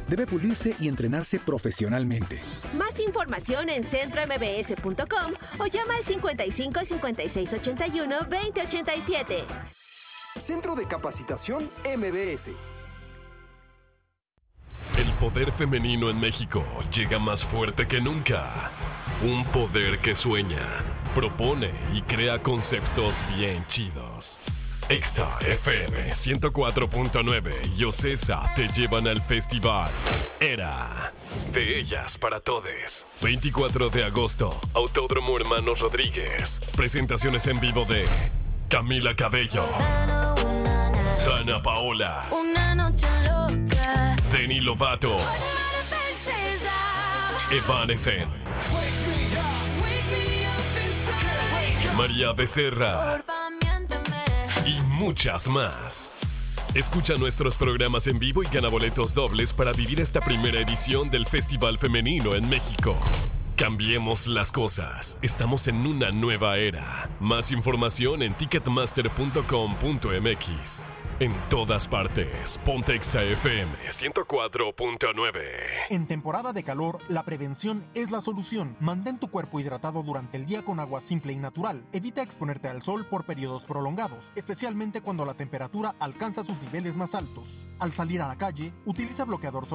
Debe pulirse y entrenarse profesionalmente. Más información en centrombs.com o llama al 55 56 81 20 87. Centro de Capacitación MBS. El poder femenino en México llega más fuerte que nunca. Un poder que sueña, propone y crea conceptos bien chidos. Exa FM 104.9 y Ocesa te llevan al festival Era. De ellas para todes. 24 de agosto, Autódromo Hermanos Rodríguez. Presentaciones en vivo de Camila Cabello, Dana Paola, Una noche loca, Demi Lovato, Evanescence, María Becerra y muchas más. Escucha nuestros programas en vivo y gana boletos dobles para vivir esta primera edición del Festival Femenino en México. Cambiemos las cosas. Estamos en una nueva era. Más información en ticketmaster.com.mx. En todas partes, ponte Exa FM 104.9. En temporada de calor, la prevención es la solución. Mantén tu cuerpo hidratado durante el día con agua simple y natural. Evita exponerte al sol por periodos prolongados, especialmente cuando la temperatura alcanza sus niveles más altos. Al salir a la calle, utiliza bloqueador solar